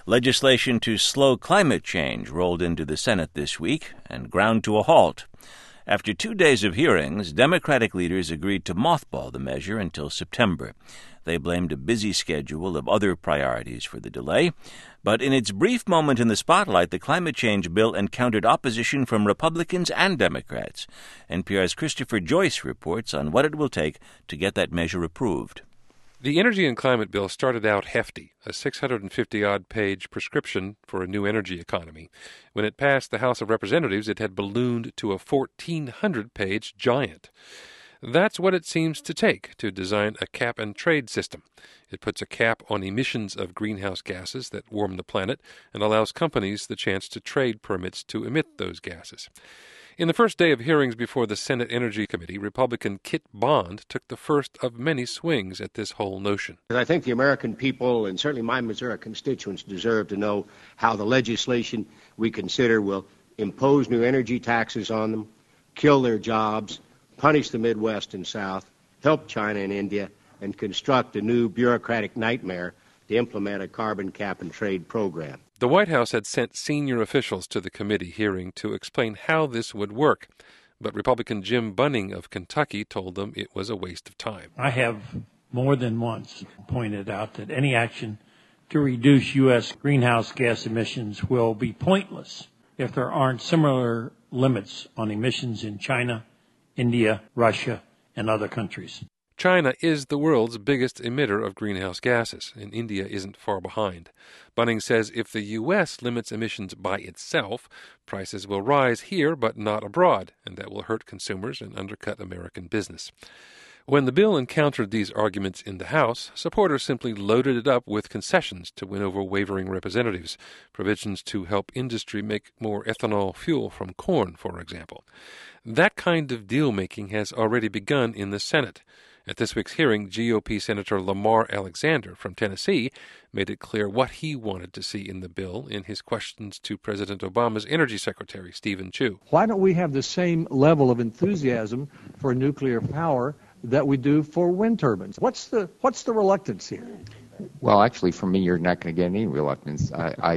Legislation to slow climate change rolled into the Senate this week and ground to a halt. After 2 days of hearings, Democratic leaders agreed to mothball the measure until September. They blamed a busy schedule of other priorities for the delay. But in its brief moment in the spotlight, the climate change bill encountered opposition from Republicans and Democrats. NPR's Christopher Joyce reports on what it will take to get that measure approved. The Energy and Climate Bill started out hefty, a 650-odd-page prescription for a new energy economy. When it passed the House of Representatives, it had ballooned to a 1,400-page giant. That's what it seems to take to design a cap-and-trade system. It puts a cap on emissions of greenhouse gases that warm the planet and allows companies the chance to trade permits to emit those gases. In the first day of hearings before the Senate Energy Committee, Republican Kit Bond took the first of many swings at this whole notion. I think the American people, and certainly my Missouri constituents, deserve to know how the legislation we consider will impose new energy taxes on them, kill their jobs, punish the Midwest and South, help China and India, and construct a new bureaucratic nightmare to implement a carbon cap-and-trade program. The White House had sent senior officials to the committee hearing to explain how this would work, but Republican Jim Bunning of Kentucky told them it was a waste of time. I have more than once pointed out that any action to reduce U.S. greenhouse gas emissions will be pointless if there aren't similar limits on emissions in China, India, Russia, and other countries. China is the world's biggest emitter of greenhouse gases, and India isn't far behind. Bunning says if the U.S. limits emissions by itself, prices will rise here but not abroad, and that will hurt consumers and undercut American business. When the bill encountered these arguments in the House, supporters simply loaded it up with concessions to win over wavering representatives, provisions to help industry make more ethanol fuel from corn, for example. That kind of deal-making has already begun in the Senate. At this week's hearing, GOP Senator Lamar Alexander from Tennessee made it clear what he wanted to see in the bill in his questions to President Obama's Energy Secretary, Stephen Chu. Why don't we have the same level of enthusiasm for nuclear power that we do for wind turbines? What's the reluctance here? Well, actually, for me, you're not going to get any reluctance.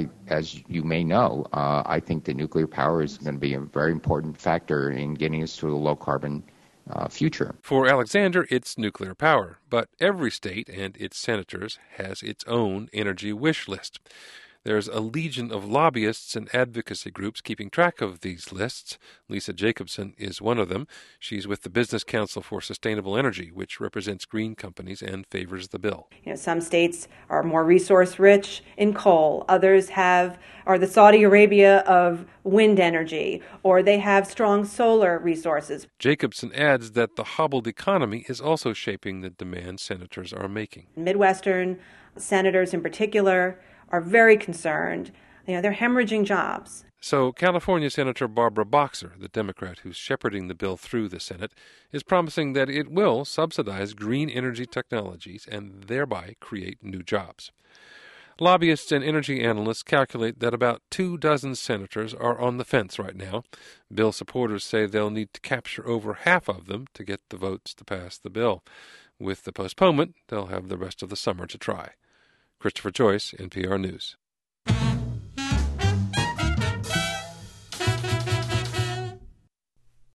As you may know, I think that nuclear power is going to be a very important factor in getting us to a low-carbon future. For Alexander, it's nuclear power, but every state and its senators has its own energy wish list. There's a legion of lobbyists and advocacy groups keeping track of these lists. Lisa Jacobson is one of them. She's with the Business Council for Sustainable Energy, which represents green companies and favors the bill. Some states are more resource-rich in coal. Others are the Saudi Arabia of wind energy, or they have strong solar resources. Jacobson adds that the hobbled economy is also shaping the demands senators are making. Midwestern senators in particular are very concerned. They're hemorrhaging jobs. So California Senator Barbara Boxer, the Democrat who's shepherding the bill through the Senate, is promising that it will subsidize green energy technologies and thereby create new jobs. Lobbyists and energy analysts calculate that about 24 senators are on the fence right now. Bill supporters say they'll need to capture over half of them to get the votes to pass the bill. With the postponement, they'll have the rest of the summer to try. Christopher Joyce, NPR News.